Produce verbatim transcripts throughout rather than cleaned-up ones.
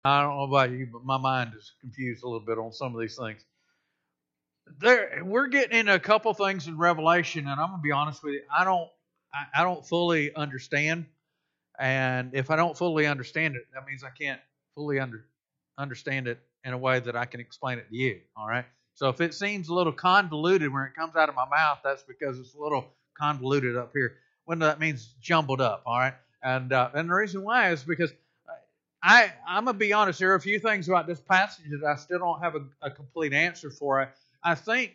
I don't know about you, but my mind is confused a little bit on some of these things. There, we're getting into a couple things in Revelation, and I'm gonna be honest with you. I don't, I, I don't fully understand, and if I don't fully understand it, that means I can't fully under understand it in a way that I can explain it to you. All right. So if it seems a little convoluted when it comes out of my mouth, that's because it's a little convoluted up here. When that means jumbled up. All right. And uh, and the reason why is because I I'm gonna be honest. There are a few things about this passage that I still don't have a, a complete answer for. I, I think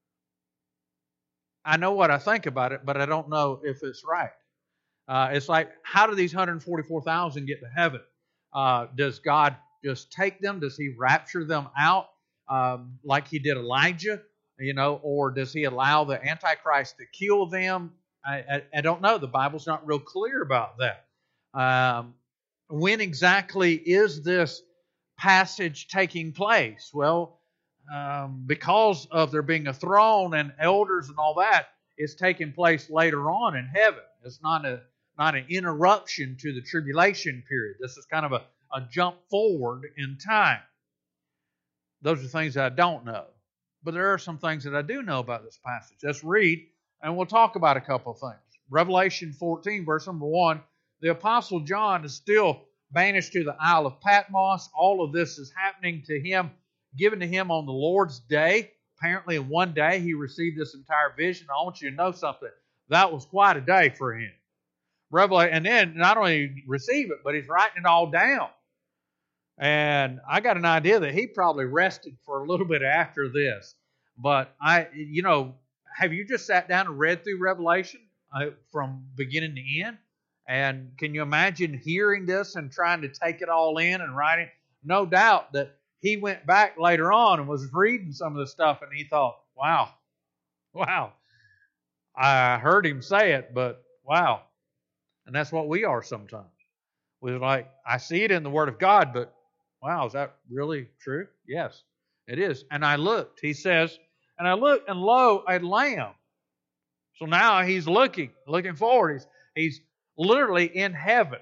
I know what I think about it, but I don't know if it's right. Uh, it's like, how do these one hundred forty-four thousand get to heaven? Uh, does God just take them? Does He rapture them out um, like He did Elijah? You know, or does He allow the Antichrist to kill them? I, I, I don't know. The Bible's not real clear about that. Um, when exactly is this passage taking place? Well, um, because of there being a throne and elders and all that, it's taking place later on in heaven. It's not a not an interruption to the tribulation period. This is kind of a, a jump forward in time. Those are things that I don't know. But there are some things that I do know about this passage. Let's read, and we'll talk about a couple of things. Revelation fourteen, verse number one. The Apostle John is still banished to the Isle of Patmos. All of this is happening to him, given to him on the Lord's day. Apparently in one day he received this entire vision. I want you to know something. That was quite a day for him. Revelation, and then not only receive it, but he's writing it all down. And I got an idea that he probably rested for a little bit after this. But I, you know, have you just sat down and read through Revelation uh, from beginning to end? And can you imagine hearing this and trying to take it all in and writing? No doubt that he went back later on and was reading some of the stuff, and he thought, wow, wow. I heard him say it, but wow. And that's what we are sometimes. We're like, I see it in the Word of God, but wow, is that really true? Yes, it is. And I looked, he says, and I looked, and lo, a lamb. So now he's looking, looking forward. He's, he's literally in heaven.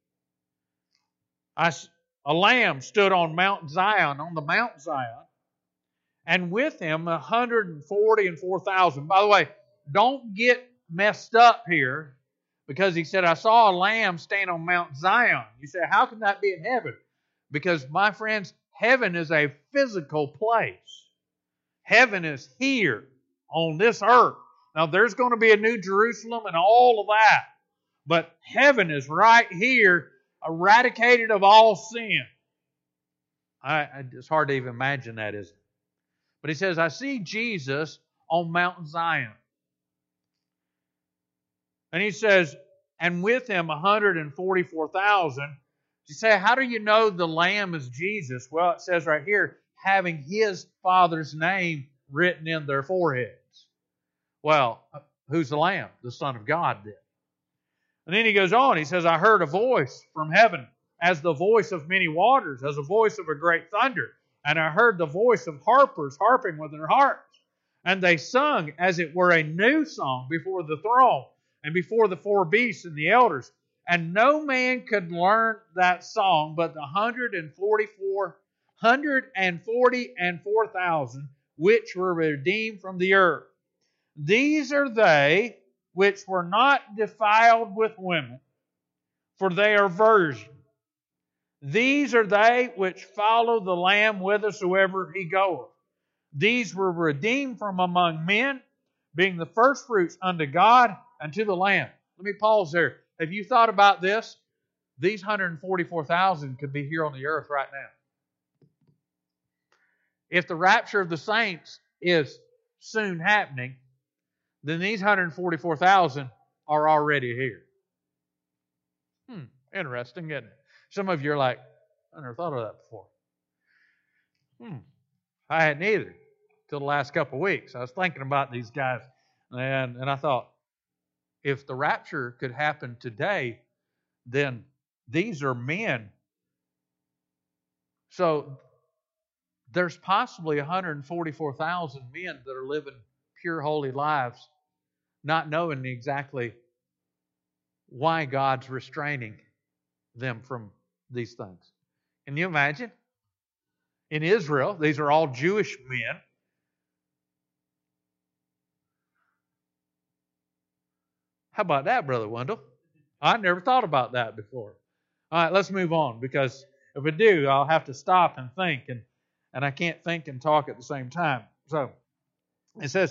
I, a lamb stood on Mount Zion, on the Mount Zion, and with him one hundred forty and four thousand. By the way, don't get messed up here, because he said, I saw a lamb stand on Mount Zion. You say, how can that be in heaven? Because, my friends, heaven is a physical place. Heaven is here on this earth. Now, there's going to be a new Jerusalem and all of that. But heaven is right here, eradicated of all sin. I, I, it's hard to even imagine that, isn't it? But he says, I see Jesus on Mount Zion. And he says, and with him one hundred forty-four thousand. You say, how do you know the Lamb is Jesus? Well, it says right here, having His Father's name written in their foreheads. Well, who's the Lamb? The Son of God did. And then he goes on, he says, I heard a voice from heaven, as the voice of many waters, as the voice of a great thunder. And I heard the voice of harpers harping with their harps. And they sung as it were a new song before the throne, and before the four beasts and the elders. And no man could learn that song but the one hundred forty-four, one hundred forty and four thousand which were redeemed from the earth. These are they which were not defiled with women, for they are virgins. These are they which follow the Lamb whithersoever He goeth. These were redeemed from among men, being the firstfruits unto God and to the Lamb. Let me pause there. Have you thought about this? These one hundred forty-four thousand could be here on the earth right now. If the rapture of the saints is soon happening, then these one hundred forty-four thousand are already here. Hmm, interesting, isn't it? Some of you are like, I never thought of that before. Hmm, I hadn't either till the last couple of weeks. I was thinking about these guys, and, and I thought, if the rapture could happen today, then these are men. So there's possibly one hundred forty-four thousand men that are living pure, holy lives, not knowing exactly why God's restraining them from these things. Can you imagine? In Israel, these are all Jewish men. How about that, Brother Wendell? I never thought about that before. All right, let's move on, because if we do, I'll have to stop and think, and, and I can't think and talk at the same time. So, it says,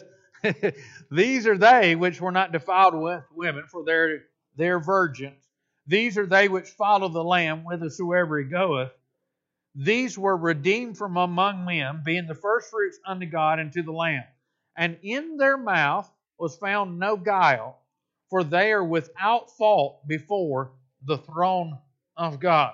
these are they which were not defiled with women, for their, their virgins. These are they which follow the Lamb whithersoever he goeth. These were redeemed from among men, being the firstfruits unto God and to the Lamb. And in their mouth was found no guile, for they are without fault before the throne of God.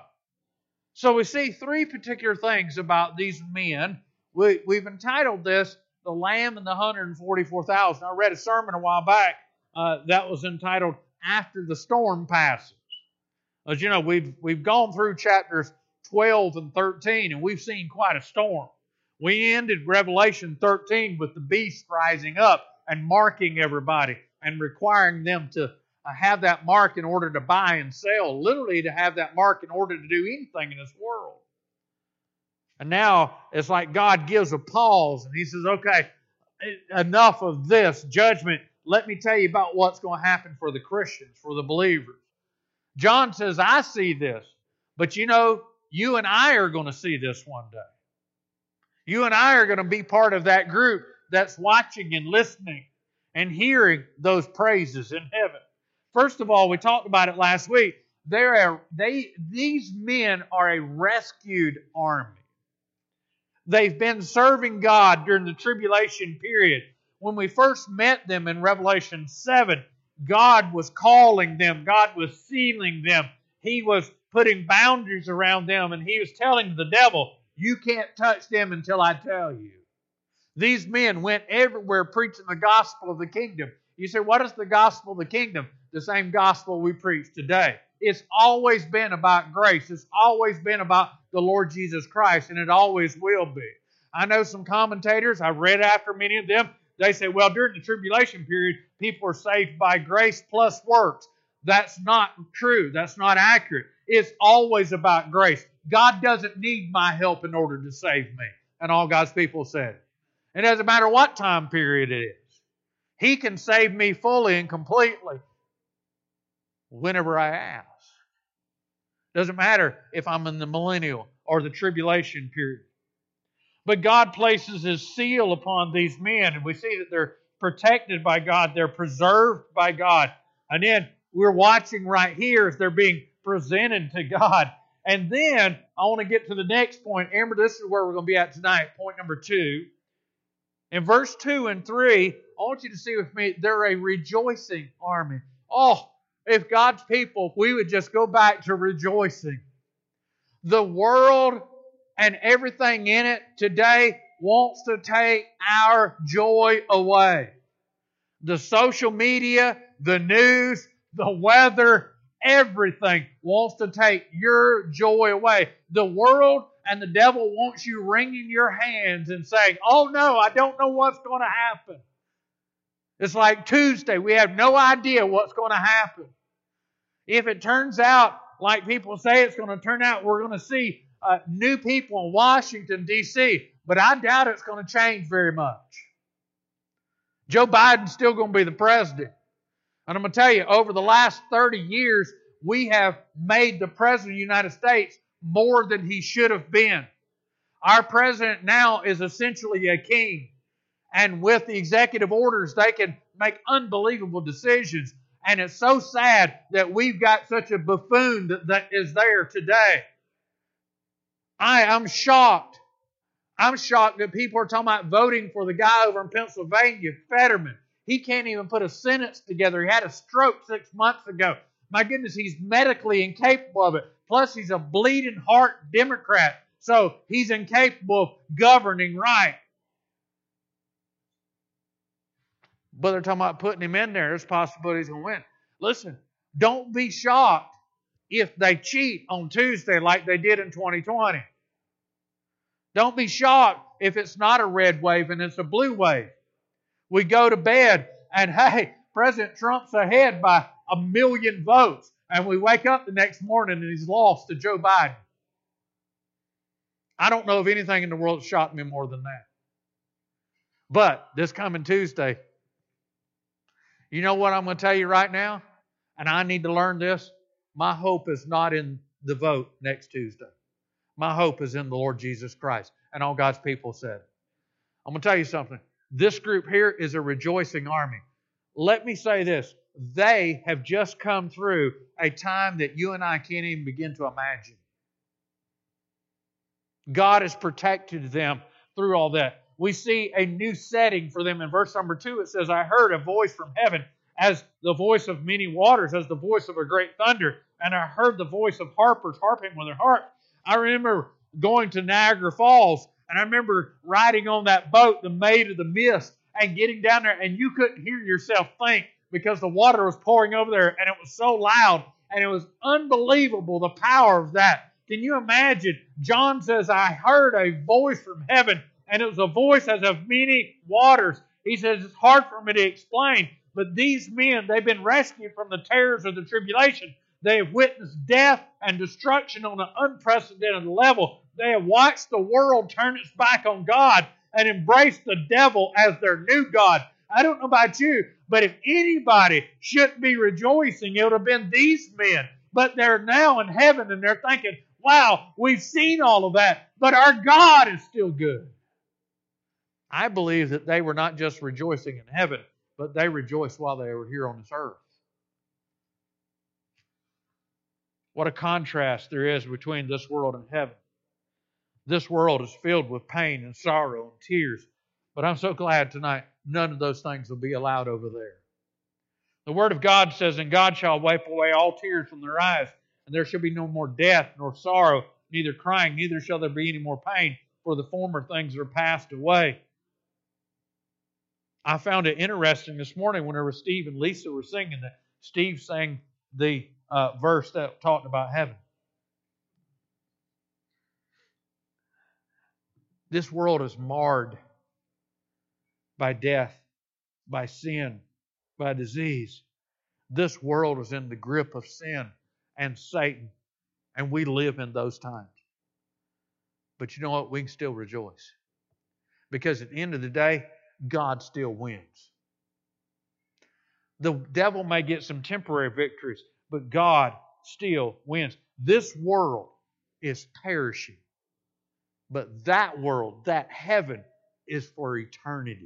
So we see three particular things about these men. We, we've entitled this, The Lamb and the one hundred forty-four thousand. I read a sermon a while back uh, that was entitled, After the Storm Passes. As you know, we've, we've gone through chapters twelve and thirteen, and we've seen quite a storm. We ended Revelation thirteen with the beast rising up and marking everybody and requiring them to have that mark in order to buy and sell, literally to have that mark in order to do anything in this world. And now it's like God gives a pause and he says, okay, enough of this judgment. Let me tell you about what's going to happen for the Christians, for the believers. John says, I see this, but you know, you and I are going to see this one day. You and I are going to be part of that group that's watching and listening and hearing those praises in heaven. First of all, we talked about it last week. They're, they, these men are a rescued army. They've been serving God during the tribulation period. When we first met them in Revelation seven, God was calling them. God was sealing them. He was putting boundaries around them, and He was telling the devil, you can't touch them until I tell you. These men went everywhere preaching the gospel of the kingdom. You say, what is the gospel of the kingdom? The same gospel we preach today. It's always been about grace. It's always been about the Lord Jesus Christ, and it always will be. I know some commentators, I read after many of them, they say, well, during the tribulation period, people are saved by grace plus works. That's not true. That's not accurate. It's always about grace. God doesn't need my help in order to save me. And all God's people said. It doesn't matter what time period it is. He can save me fully and completely whenever I ask. Doesn't matter if I'm in the millennial or the tribulation period. But God places His seal upon these men, and we see that they're protected by God. They're preserved by God. And then we're watching right here as they're being presented to God. And then I want to get to the next point. Amber, this is where we're going to be at tonight, point number two. In verse two and three, I want you to see with me, they're a rejoicing army. Oh, if God's people, if we would just go back to rejoicing. The world and everything in it today wants to take our joy away. The social media, the news, the weather, everything wants to take your joy away. The world and the devil wants you wringing your hands and saying, oh no, I don't know what's going to happen. It's like Tuesday, we have no idea what's going to happen. If it turns out, like people say it's going to turn out, we're going to see uh, new people in Washington, D C, but I doubt it's going to change very much. Joe Biden's still going to be the president. And I'm going to tell you, over the last thirty years, we have made the President of the United States more than he should have been. Our president now is essentially a king. And with the executive orders, they can make unbelievable decisions. And it's so sad that we've got such a buffoon that, that is there today. I am shocked. I'm shocked that people are talking about voting for the guy over in Pennsylvania, Fetterman. He can't even put a sentence together. He had a stroke six months ago. My goodness, he's medically incapable of it. Plus, he's a bleeding heart Democrat. So he's incapable of governing right. But they're talking about putting him in there. There's possibilities he'll win. Listen, don't be shocked if they cheat on Tuesday like they did in twenty twenty. Don't be shocked if it's not a red wave and it's a blue wave. We go to bed and, hey, President Trump's ahead by a million votes. And we wake up the next morning and he's lost to Joe Biden. I don't know of anything in the world that shocked me more than that. But this coming Tuesday, you know what I'm going to tell you right now? And I need to learn this. My hope is not in the vote next Tuesday. My hope is in the Lord Jesus Christ. And all God's people said. I'm going to tell you something. This group here is a rejoicing army. Let me say this. They have just come through a time that you and I can't even begin to imagine. God has protected them through all that. We see a new setting for them. In verse number two, it says, I heard a voice from heaven as the voice of many waters, as the voice of a great thunder. And I heard the voice of harpers harping with their harp. I remember going to Niagara Falls, and I remember riding on that boat, the Maid of the Mist, and getting down there, and you couldn't hear yourself think because the water was pouring over there, and it was so loud, and it was unbelievable, the power of that. Can you imagine? John says, I heard a voice from heaven, and it was a voice as of many waters. He says, it's hard for me to explain, but these men, they've been rescued from the terrors of the tribulation. They have witnessed death and destruction on an unprecedented level. They have watched the world turn its back on God and embrace the devil as their new God. I don't know about you, but if anybody should be rejoicing, it would have been these men. But they're now in heaven and they're thinking, wow, we've seen all of that, but our God is still good. I believe that they were not just rejoicing in heaven, but they rejoiced while they were here on this earth. What a contrast there is between this world and heaven. This world is filled with pain and sorrow and tears. But I'm so glad tonight none of those things will be allowed over there. The Word of God says, and God shall wipe away all tears from their eyes, and there shall be no more death, nor sorrow, neither crying, neither shall there be any more pain, for the former things are passed away. I found it interesting this morning whenever Steve and Lisa were singing that Steve sang the uh, verse that talked about heaven. This world is marred by death, by sin, by disease. This world is in the grip of sin and Satan, and we live in those times. But you know what? We can still rejoice. Because at the end of the day, God still wins. The devil may get some temporary victories, but God still wins. This world is perishing. But that world, that heaven, is for eternity.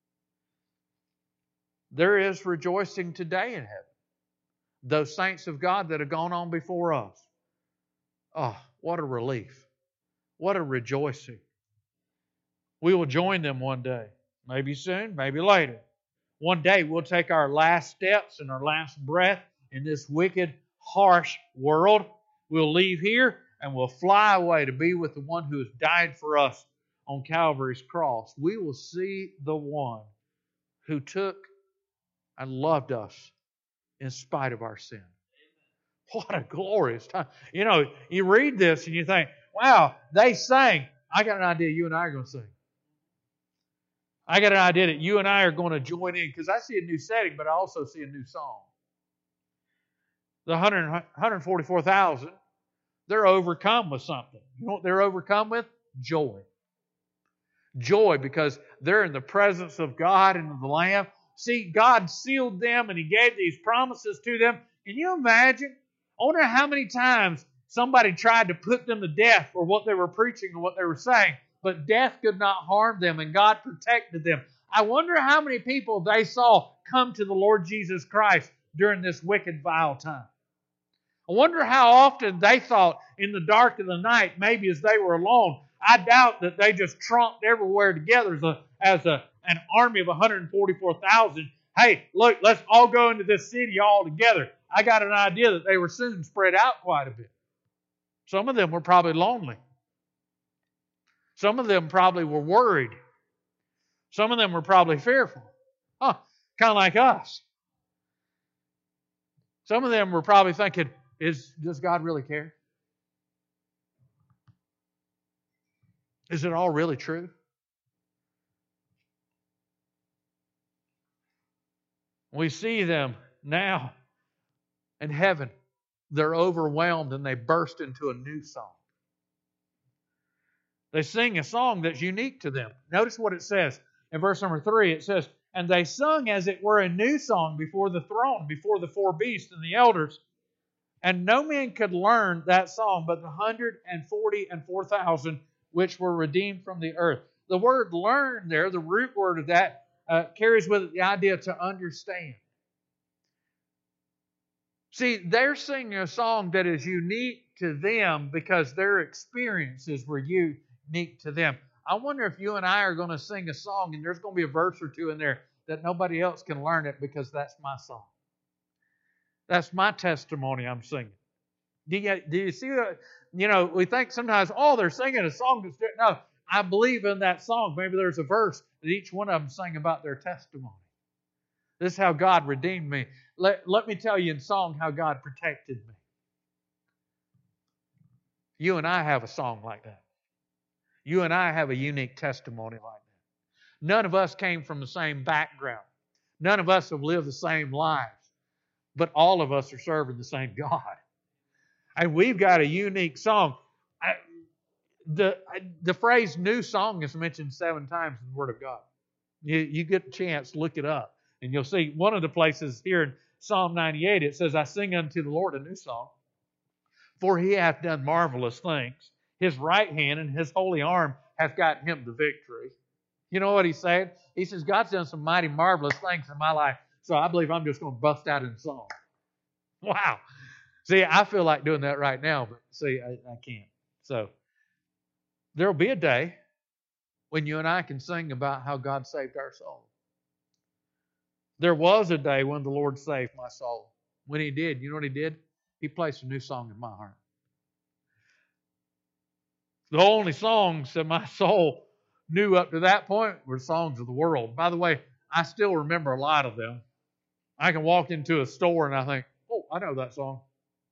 There is rejoicing today in heaven. Those saints of God that have gone on before us. Oh, what a relief. What a rejoicing. We will join them one day. Maybe soon, maybe later. One day we'll take our last steps and our last breath in this wicked, harsh world. We'll leave here and we'll fly away to be with the one who has died for us on Calvary's cross. We will see the one who took and loved us in spite of our sin. What a glorious time. You know, you read this and you think, wow, they sang. I got an idea you and I are going to sing. I got an idea that you and I are going to join in because I see a new setting, but I also see a new song. The one hundred forty-four thousand, they're overcome with something. You know what they're overcome with? Joy. Joy because they're in the presence of God and of the Lamb. See, God sealed them and He gave these promises to them. Can you imagine? I wonder how many times somebody tried to put them to death for what they were preaching and what they were saying. But death could not harm them, and God protected them. I wonder how many people they saw come to the Lord Jesus Christ during this wicked, vile time. I wonder how often they thought in the dark of the night, maybe as they were alone. I doubt that they just tromped everywhere together as, a, as a, an army of one hundred forty-four thousand. Hey, look, let's all go into this city all together. I got an idea that they were soon spread out quite a bit. Some of them were probably lonely. Some of them probably were worried. Some of them were probably fearful. Huh, kind of like us. Some of them were probably thinking, Is, does God really care? Is it all really true? We see them now in heaven. They're overwhelmed and they burst into a new song. They sing a song that's unique to them. Notice what it says in verse number three. It says, and they sung as it were a new song before the throne, before the four beasts and the elders. And no man could learn that song but the hundred and forty and four thousand which were redeemed from the earth. The word learn there, the root word of that, uh, carries with it the idea to understand. See, they're singing a song that is unique to them because their experiences were unique to them. I wonder if you and I are going to sing a song and there's going to be a verse or two in there that nobody else can learn it because that's my song. That's my testimony I'm singing. Do you, do you see that? You know, we think sometimes, oh, they're singing a song that's different. No, I believe in that song. Maybe there's a verse that each one of them sang about their testimony. This is how God redeemed me. Let, let me tell you in song how God protected me. You and I have a song like that. You and I have a unique testimony like that. None of us came from the same background. None of us have lived the same lives. But all of us are serving the same God. And we've got a unique song. I, the, the phrase new song is mentioned seven times in the Word of God. You, you get a chance, look it up. And you'll see one of the places here in Psalm ninety-eight, it says, I sing unto the Lord a new song, for He hath done marvelous things. His right hand and His holy arm hath gotten Him the victory. You know what He's saying? He says, God's done some mighty marvelous things in my life, so I believe I'm just going to bust out in song. Wow. See, I feel like doing that right now, but see, I, I can't. So, there'll be a day when you and I can sing about how God saved our soul. There was a day when the Lord saved my soul. When He did, you know what He did? He placed a new song in my heart. The only songs that my soul knew up to that point were songs of the world. By the way, I still remember a lot of them. I can walk into a store and I think, oh, I know that song.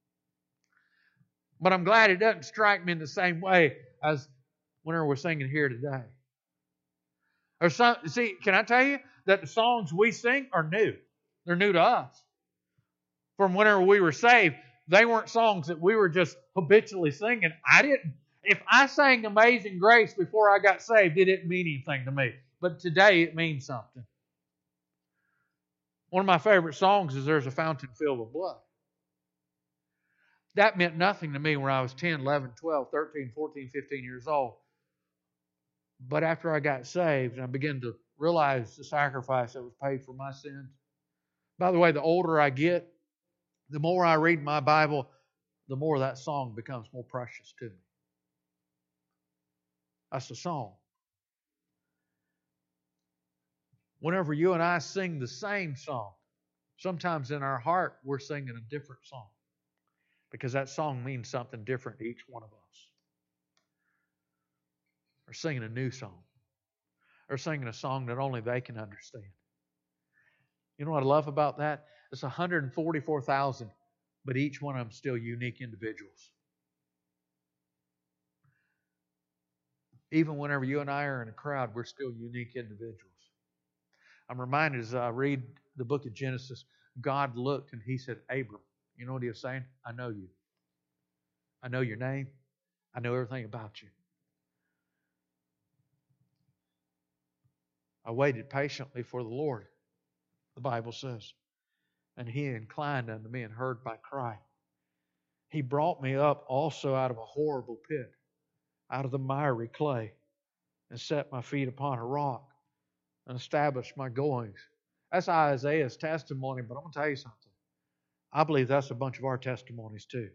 But I'm glad it doesn't strike me in the same way as whenever we're singing here today. Or some, see, can I tell you that the songs we sing are new? They're new to us. From whenever we were saved, they weren't songs that we were just habitually singing. I didn't. If I sang Amazing Grace before I got saved, it didn't mean anything to me. But today it means something. One of my favorite songs is There's a Fountain Filled with Blood. That meant nothing to me when I was ten, eleven, twelve, thirteen, fourteen, fifteen years old. But after I got saved and I began to realize the sacrifice that was paid for my sins. By the way, the older I get, the more I read my Bible, the more that song becomes more precious to me. That's a song. Whenever you and I sing the same song, sometimes in our heart we're singing a different song. Because that song means something different to each one of us. Or singing a new song. Or singing a song that only they can understand. You know what I love about that? It's one hundred forty-four thousand, but each one of them still unique individuals. Even whenever you and I are in a crowd, we're still unique individuals. I'm reminded as I read the book of Genesis, God looked and He said, Abram, you know what He was saying? I know you. I know your name. I know everything about you. I waited patiently for the Lord, the Bible says. And He inclined unto me and heard my cry. He brought me up also out of a horrible pit, out of the miry clay, and set my feet upon a rock, and established my goings. That's Isaiah's testimony, but I'm going to tell you something. I believe that's a bunch of our testimonies too.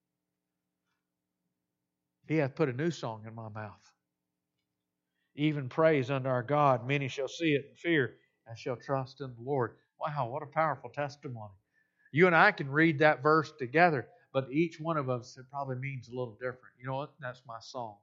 He hath put a new song in my mouth. Even praise unto our God. Many shall see it and fear, and shall trust in the Lord. Wow, what a powerful testimony. You and I can read that verse together, but each one of us, it probably means a little different. You know what? That's my song.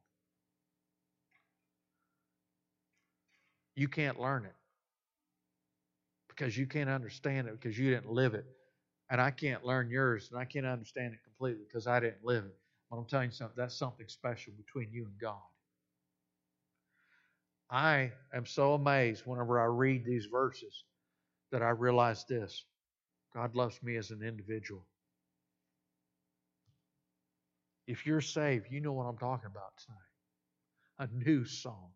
You can't learn it because you can't understand it because you didn't live it. And I can't learn yours, and I can't understand it completely because I didn't live it. But I'm telling you something, that's something special between you and God. I am so amazed whenever I read these verses that I realize this. God loves me as an individual. If you're saved, you know what I'm talking about tonight. A new song.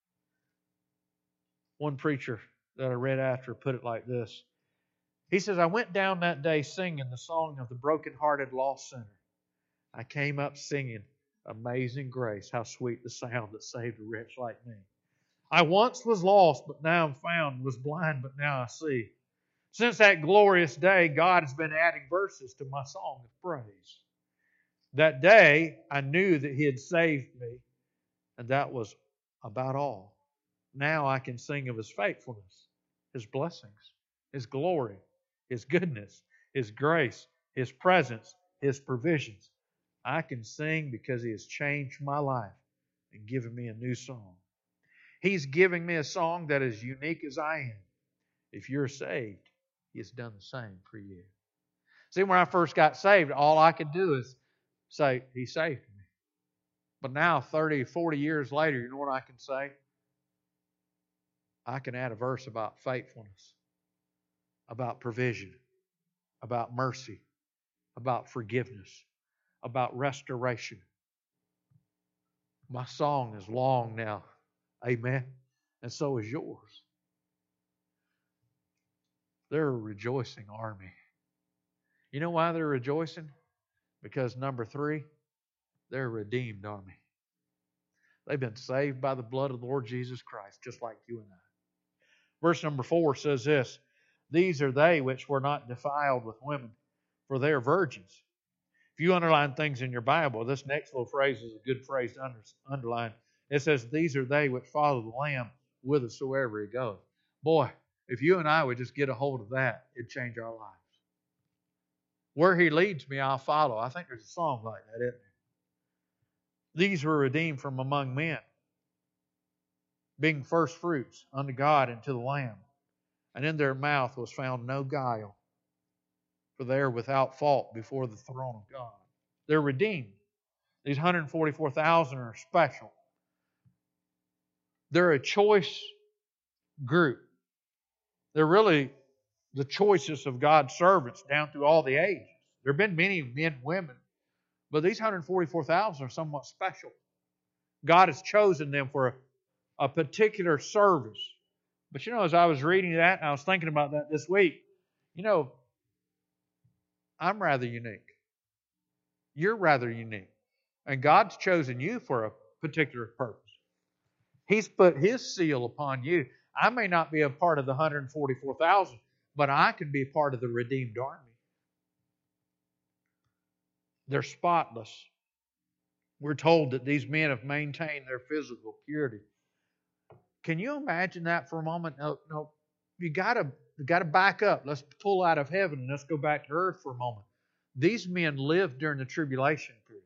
One preacher that I read after put it like this. He says, I went down that day singing the song of the broken-hearted lost sinner. I came up singing, Amazing Grace, how sweet the sound that saved a wretch like me. I once was lost, but now I'm found, was blind, but now I see. Since that glorious day, God has been adding verses to my song of praise. That day, I knew that He had saved me, and that was about all. Now I can sing of His faithfulness, His blessings, His glory, His goodness, His grace, His presence, His provisions. I can sing because He has changed my life and given me a new song. He's giving me a song that is unique as I am. If you're saved, He has done the same for you. See, when I first got saved, all I could do is say, He saved me. But now, thirty, forty years later, you know what I can say? I can add a verse about faithfulness, about provision, about mercy, about forgiveness, about restoration. My song is long now. Amen. And so is yours. They're a rejoicing army. You know why they're rejoicing? Because number three, they're a redeemed army. They've been saved by the blood of the Lord Jesus Christ, just like you and I. Verse number four says this, These are they which were not defiled with women, for they are virgins. If you underline things in your Bible, this next little phrase is a good phrase to under, underline. It says, These are they which follow the Lamb whithersoever He goeth. Boy, if you and I would just get a hold of that, it'd change our lives. Where He leads me, I'll follow. I think there's a song like that, isn't there? These were redeemed from among men, being first fruits unto God and to the Lamb. And in their mouth was found no guile, for they are without fault before the throne of God. They're redeemed. These one hundred forty-four thousand are special. They're a choice group. They're really the choicest of God's servants down through all the ages. There have been many men and women, but these one hundred forty-four thousand are somewhat special. God has chosen them for a, a particular service. But you know, as I was reading that, and I was thinking about that this week, you know, I'm rather unique. You're rather unique. And God's chosen you for a particular purpose. He's put His seal upon you. I may not be a part of the one hundred forty-four thousand, but I can be part of the redeemed army. They're spotless. We're told that these men have maintained their physical purity. Can you imagine that for a moment? No, no. You gotta, you gotta back up. Let's pull out of heaven and let's go back to earth for a moment. These men lived during the tribulation period.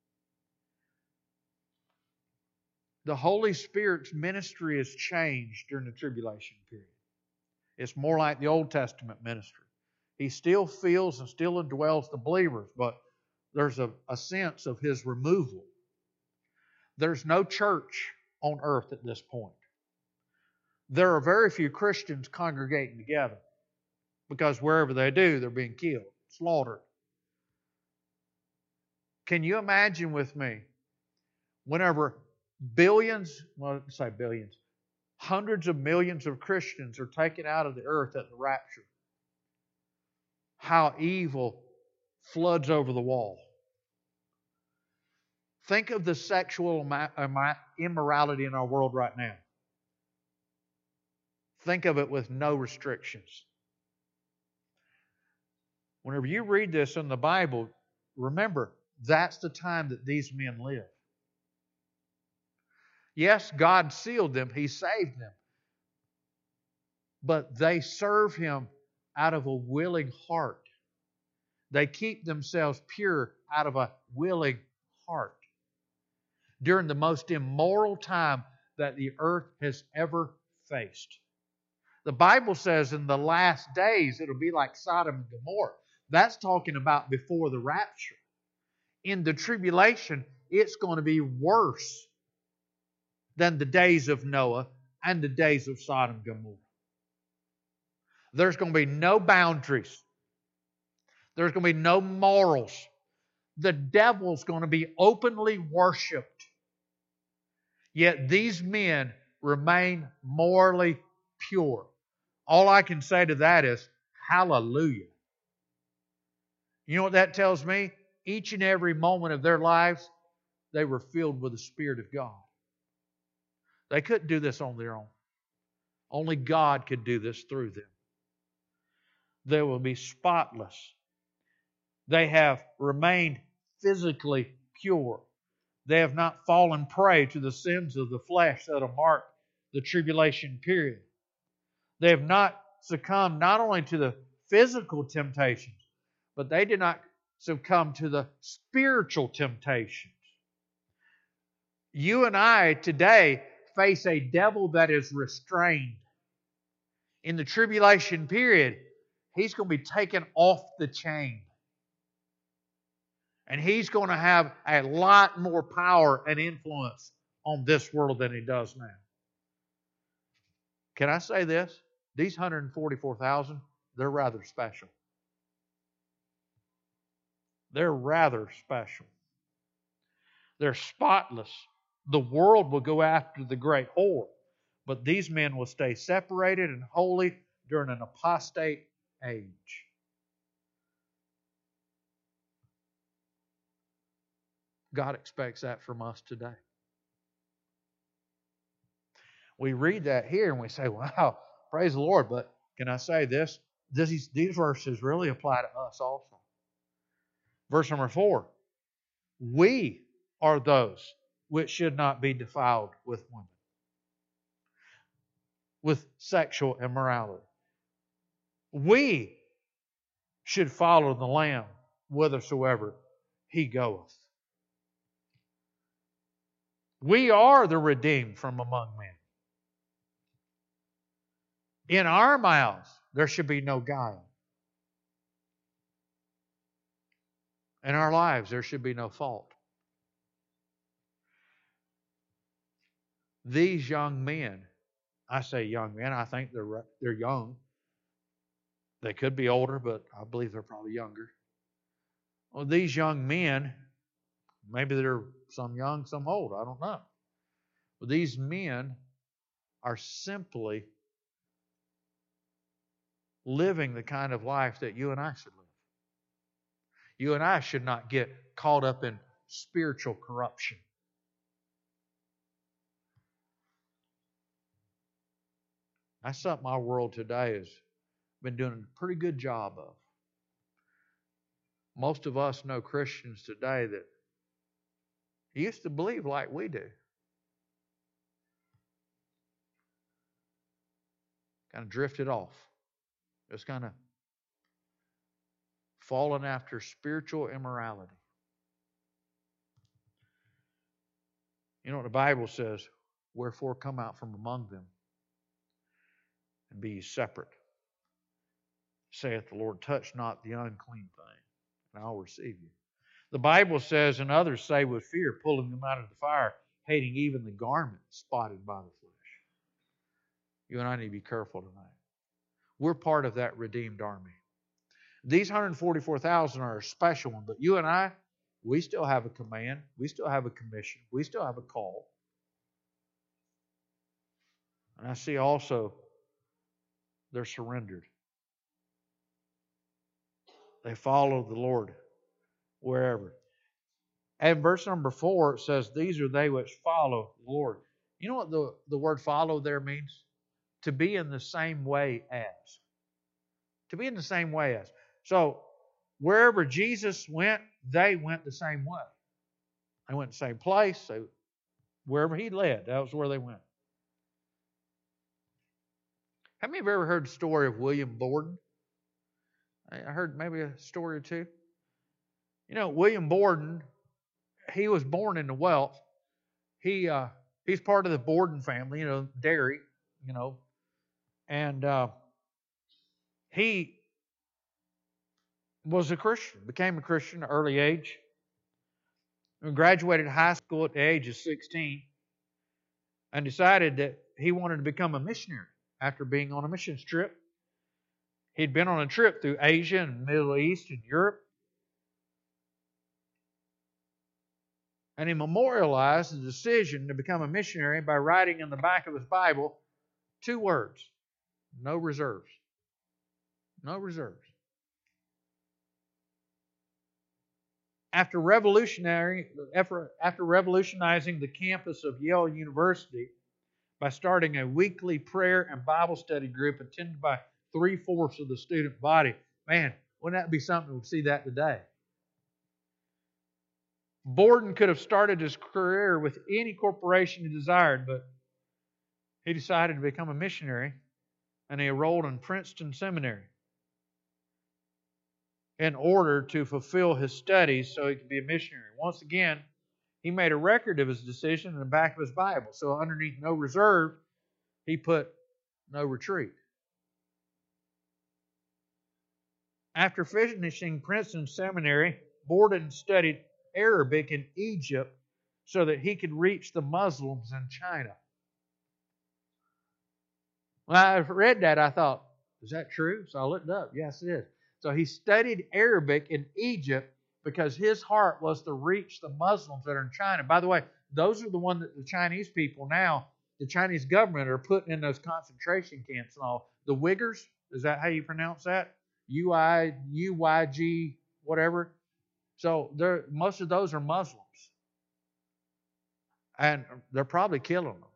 The Holy Spirit's ministry has changed during the tribulation period. It's more like the Old Testament ministry. He still feels and still indwells the believers, but there's a, a sense of His removal. There's no church on earth at this point. There are very few Christians congregating together because wherever they do, they're being killed, slaughtered. Can you imagine with me, whenever billions, well, let's say billions, hundreds of millions of Christians are taken out of the earth at the rapture, how evil floods over the wall? Think of the sexual immorality in our world right now. Think of it with no restrictions. Whenever you read this in the Bible, remember, that's the time that these men lived. Yes, God sealed them. He saved them. But they serve Him out of a willing heart. They keep themselves pure out of a willing heart. During the most immoral time that the earth has ever faced. The Bible says in the last days it'll be like Sodom and Gomorrah. That's talking about before the rapture. In the tribulation, it's going to be worse than the days of Noah and the days of Sodom and Gomorrah. There's going to be no boundaries. There's going to be no morals. The devil's going to be openly worshipped. Yet these men remain morally pure. All I can say to that is, hallelujah. You know what that tells me? Each and every moment of their lives, they were filled with the Spirit of God. They couldn't do this on their own. Only God could do this through them. They will be spotless. They have remained physically pure. They have not fallen prey to the sins of the flesh that will mark the tribulation period. They have not succumbed not only to the physical temptations, but they did not succumb to the spiritual temptations. You and I today face a devil that is restrained. In the tribulation period, he's going to be taken off the chain. And he's going to have a lot more power and influence on this world than he does now. Can I say this? These one hundred forty-four thousand, they're rather special. They're rather special. They're spotless. The world will go after the great whore, but these men will stay separated and holy during an apostate age. God expects that from us today. We read that here and we say, wow, praise the Lord. But can I say this? These, these verses really apply to us also. Verse number four. We are those which should not be defiled with women, with sexual immorality. We should follow the Lamb whithersoever He goeth. We are the redeemed from among men. In our mouths, there should be no guile. In our lives, there should be no fault. These young men, I say young men, I think they're, they're young. They could be older, but I believe they're probably younger. Well, these young men, maybe they're some young, some old, I don't know. But these men are simply living the kind of life that you and I should live. You and I should not get caught up in spiritual corruption. That's something our world today has been doing a pretty good job of. Most of us know Christians today that used to believe like we do. Kind of drifted off. Just kind of fallen after spiritual immorality. You know what the Bible says? Wherefore come out from among them and be ye separate, saith the Lord. Touch not the unclean thing, and I'll receive you. The Bible says, and others say with fear, pulling them out of the fire, hating even the garment spotted by the flesh. You and I need to be careful tonight. We're part of that redeemed army. These one hundred forty-four thousand are a special one, but you and I, we still have a command. We still have a commission. We still have a call. And I see also they're surrendered. They follow the Lord wherever. And verse number four, it says, these are they which follow the Lord. You know what the, the word follow there means? To be in the same way as. To be in the same way as. So, wherever Jesus went, they went the same way. They went the same place. They, wherever He led, that was where they went. How many of you have ever heard the story of William Borden? I heard maybe a story or two. You know, William Borden, he was born into wealth. He uh, he's part of the Borden family, you know, dairy, you know. And uh, he was a Christian, became a Christian at an early age. And graduated high school at the age of sixteen. And decided that he wanted to become a missionary after being on a missions trip. He'd been on a trip through Asia and Middle East and Europe. And he memorialized the decision to become a missionary by writing in the back of his Bible two words: no reserves. No reserves. After revolutionary, after, after revolutionizing the campus of Yale University by starting a weekly prayer and Bible study group attended by three-fourths of the student body, man, wouldn't that be something to see that today? Borden could have started his career with any corporation he desired, but he decided to become a missionary, and he enrolled in Princeton Seminary in order to fulfill his studies so he could be a missionary. Once again, he made a record of his decision in the back of his Bible. So underneath no reserve, he put no retreat. After finishing Princeton Seminary, Borden studied Arabic in Egypt so that he could reach the Muslims in China. When I read that, I thought, is that true? So I looked it up. Yes, it is. So he studied Arabic in Egypt because his heart was to reach the Muslims that are in China. By the way, those are the ones that the Chinese people now, the Chinese government are putting in those concentration camps and all. The Uyghurs, is that how you pronounce that? U I U Y G, whatever. So most of those are Muslims. And they're probably killing them.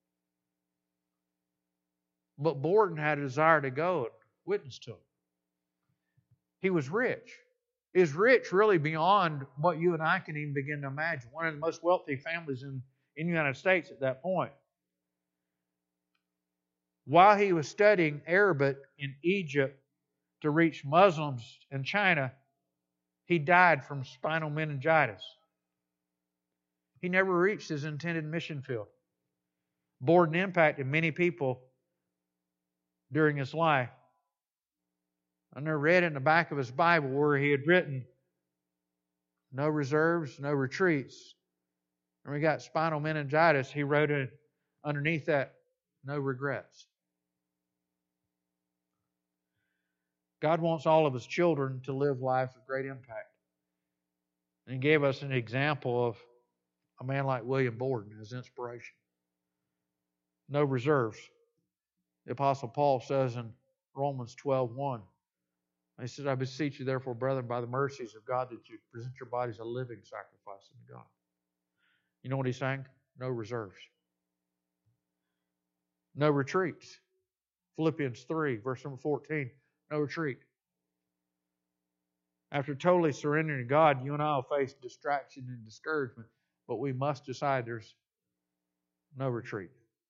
But Borden had a desire to go and witness to them. He was rich. He was rich really beyond what you and I can even begin to imagine. One of the most wealthy families in, in the United States at that point. While he was studying Arabic in Egypt to reach Muslims in China, he died from spinal meningitis. He never reached his intended mission field. Borden impacted many people during his life. I never read in the back of his Bible where he had written, no reserves, no retreats. When he got spinal meningitis, he wrote it underneath that, no regrets. God wants all of His children to live lives of great impact. And He gave us an example of a man like William Borden as inspiration. No reserves. The Apostle Paul says in Romans twelve one, he said, I beseech you therefore, brethren, by the mercies of God, that you present your bodies a living sacrifice unto God. You know what he's saying? No reserves. No retreats. Philippians three, verse number fourteen, no retreat. After totally surrendering to God, you and I will face distraction and discouragement, but we must decide there's no retreat.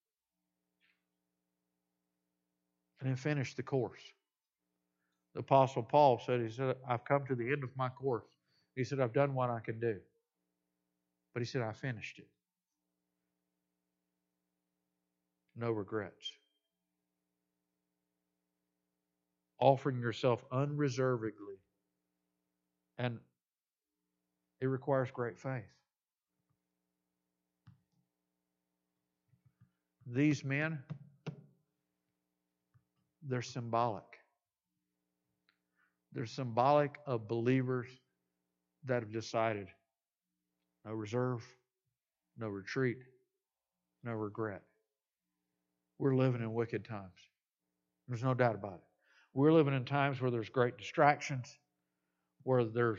And then finish the course. The Apostle Paul said, he said, I've come to the end of my course. He said, I've done what I can do. But he said, I finished it. No regrets. Offering yourself unreservedly. And it requires great faith. These men, they're symbolic. They're symbolic of believers that have decided no reserve, no retreat, no regret. We're living in wicked times. There's no doubt about it. We're living in times where there's great distractions, where there's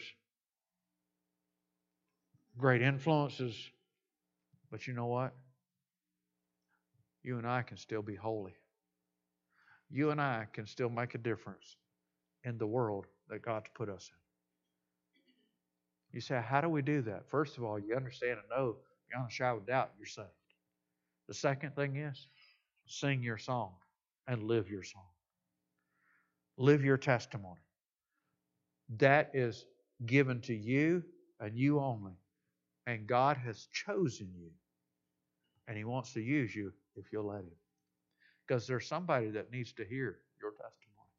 great influences. But you know what? You and I can still be holy. You and I can still make a difference in the world that God's put us in. You say, how do we do that? First of all, you understand and know beyond a shadow of doubt you're saved. The second thing is, sing your song and live your song. Live your testimony. That is given to you and you only. And God has chosen you. And He wants to use you if you'll let Him. Because there's somebody that needs to hear your testimony.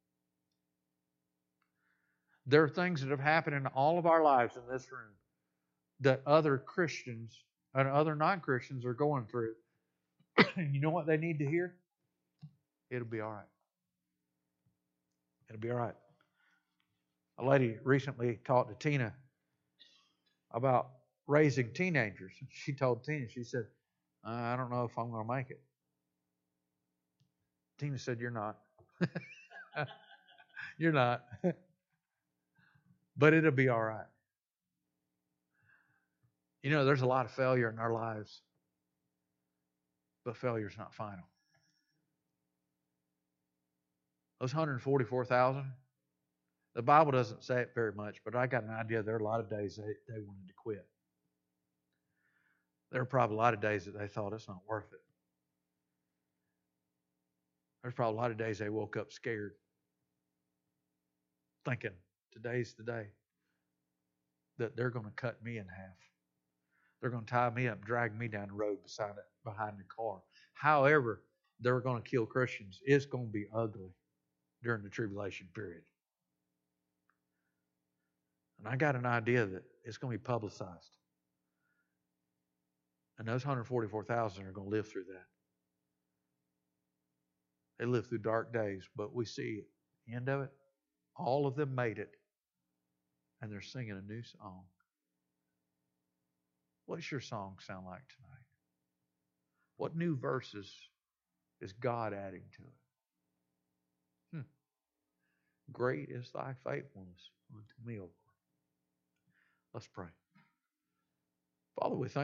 There are things that have happened in all of our lives in this room that other Christians and other non-Christians are going through. You know what they need to hear? It'll be all right. It'll be all right. A lady recently talked to Tina about raising teenagers. She told Tina, she said, I don't know if I'm going to make it. Tina said, you're not. You're not. But it'll be all right. You know, there's a lot of failure in our lives, but failure's not final. Those one hundred forty-four thousand, the Bible doesn't say it very much, but I got an idea there are a lot of days they, they wanted to quit. There were probably a lot of days that they thought it's not worth it. There's probably a lot of days they woke up scared, thinking, today's the day that they're going to cut me in half. They're going to tie me up, drag me down the road beside it, behind the car. However, they're going to kill Christians. It's going to be ugly during the tribulation period. And I got an idea that it's going to be publicized. And those one hundred forty-four thousand are going to live through that. They lived through dark days, but we see at the end of it, all of them made it. And they're singing a new song. What does your song sound like tonight? What new verses is God adding to it? Hmm. Great is thy faithfulness unto me, O Lord. Let's pray. Father, we thank